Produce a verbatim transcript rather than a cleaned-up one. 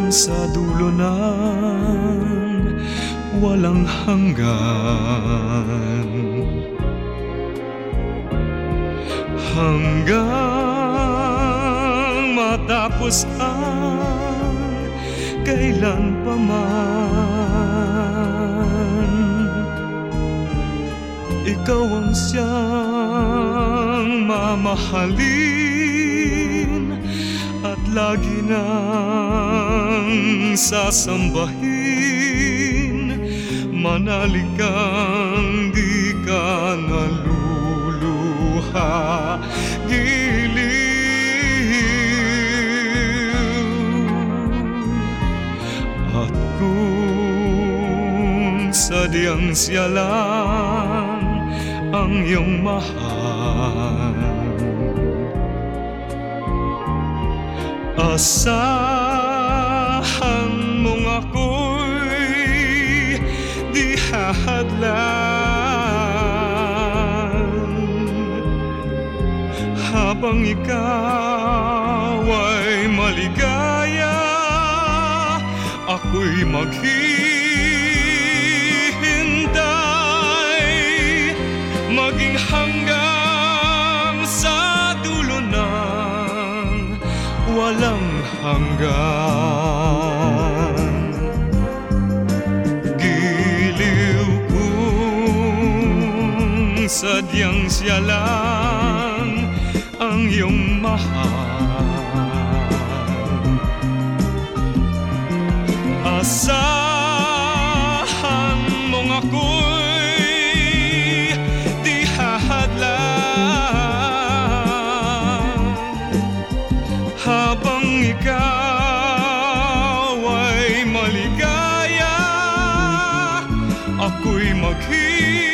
sa dulo ng walang hanggan, hanggang matapos ang kailan pa man. Ikaw ang siyang mamahalin at lagi nang sasambahin. Manalig kang di ka naluluha, giliw. At kung sadyang siya lang ang iyong mahal, asahan mong ako'y di hahadlan. Habang ikaw ay maligaya, ako'y maghihintay, maging hanggang sa dulo ng walang hanggan. Giliw kung sadyang siya lang ang iyong mahal, asahan mong ako'y di hahadlan. Habang ikaw ay maligaya, ako'y maghihintay,